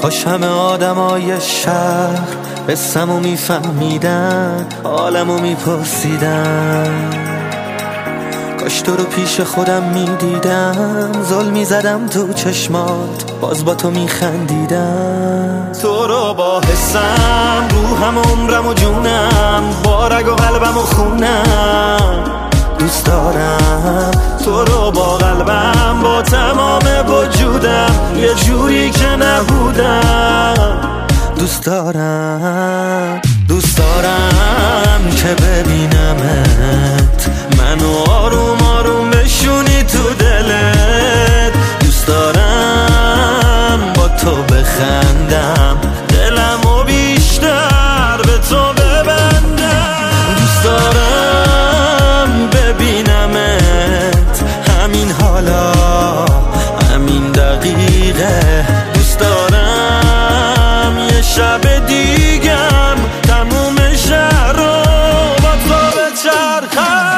کاش همه آدمای شهر قصه‌مو میفهمیدن، حالمو میپرسیدن. کاش تو رو پیش خودم میدیدم، زل میزدم تو چشمات، باز با تو میخندیدم. تو رو با حسم، روحم، عمرم و جونم، با رگ و قلبم و خونم دوست دارم. تو رو با قلبم، با تمام وجودم، یه جوری که نبودم دوست دارم. دوست دارم که ببینمت، منو آروم آروم بشونی تو دلت. دوست دارم با تو بخندم، دلمو بیشتر به تو ببندم. دوست دارم ببینمت همین حالا، همین دقیقه. دوست دارم یه شب دیگم تموم شهر رو با تو بچرخم.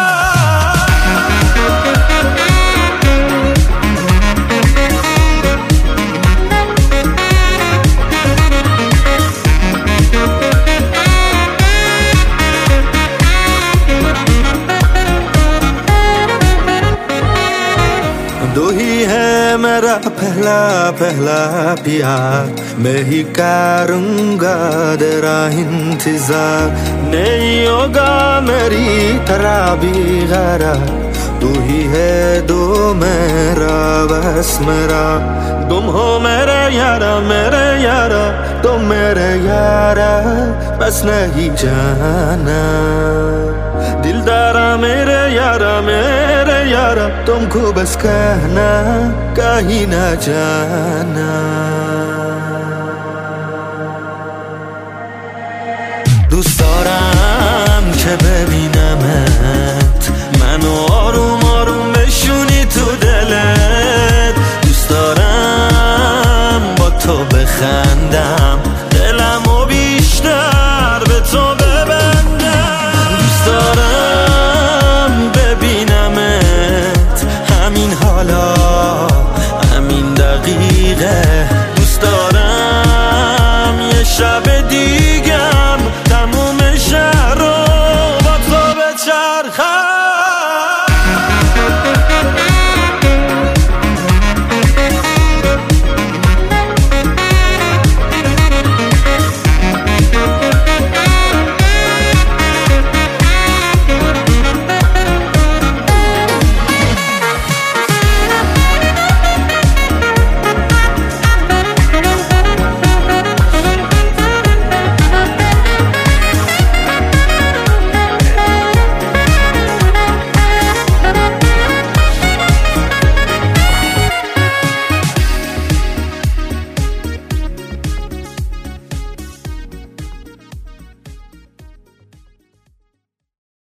दो ही है मेरा पहला पहला प्यार, मैं ही करूँगा तेरा इंतजार। नहीं होगा मेरी तरह भी गरार, तू ही है दो मेरा बस मेरा। तुम हो मेरे यारा तुम मेरे यारा, बस नहीं जाना दिलदारा मेरे यारा तुमको बस कहना, कहीं ना जाना। دوست دارم که ببینمت،